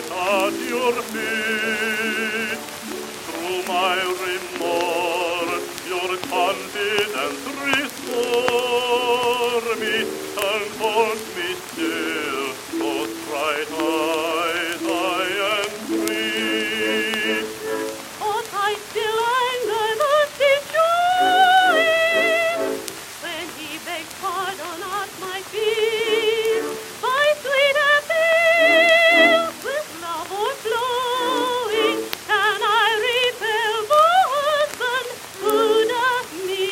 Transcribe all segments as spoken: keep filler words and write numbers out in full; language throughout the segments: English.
right at your feet. Through my remorse, your confidence restore me, and hold me still, those bright eyes I am free. Ought I still anger that rejoice, when he begged pardon at my feet? By sweet appeal, with love o'erflowing, can I repel the husband who doth me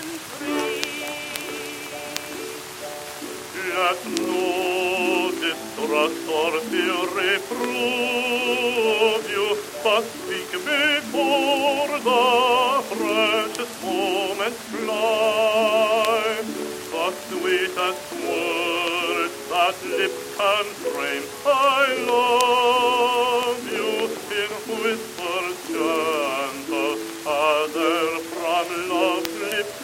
entreat? Let no distrust or fear reprove you, but speak before the precious moments fly. The sweetest words that lips can frame, I love you, in whispers gentle, as air from love's lips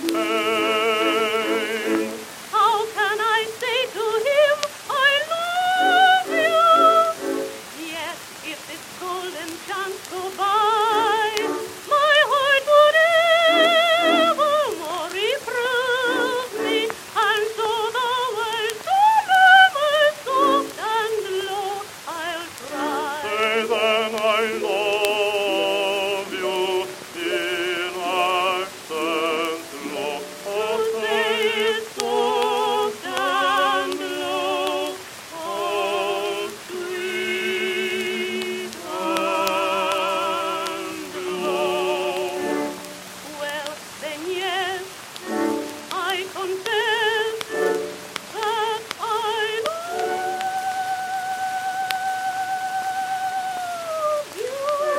came. How can I say to him, I love you? Yet, if this golden chance go by, my heart would evermore reprove me, and so the world to murmur soft and low I'll try. Say then I love you in accents low. To say it soft and low, oh sweet and low. Well, then yes, I confess that I love you.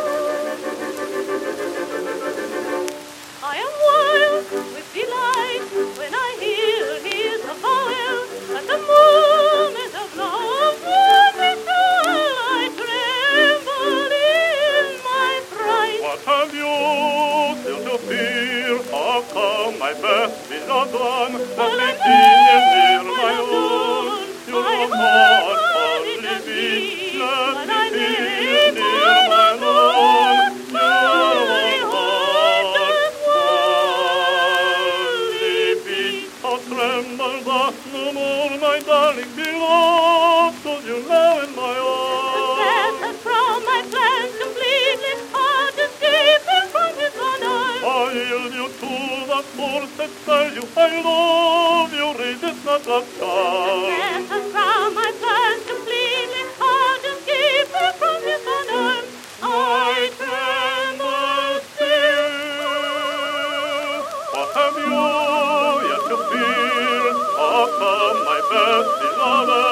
I am wild with delight when I hear his avowal. At the moment of love's withdrawal, I tremble in my fright. What have you still to fear? How come my best beloved one has All been I near, near know, my my own? own, Your my heart heart only is a beat, beat, let but me I feel may near my my own. own, Your my heart heart only only beat. How tremble thus no more, my darling beloved, 'cause you're now in my arms. Scattered from my plans completely, hard to escape him from his one arm. I yield you to the force that spells you. I love you, resist not the charm. Scattered from my plans completely, hard to escape him from his one arm. I tremble still. What have you yet to fear? How come my best beloved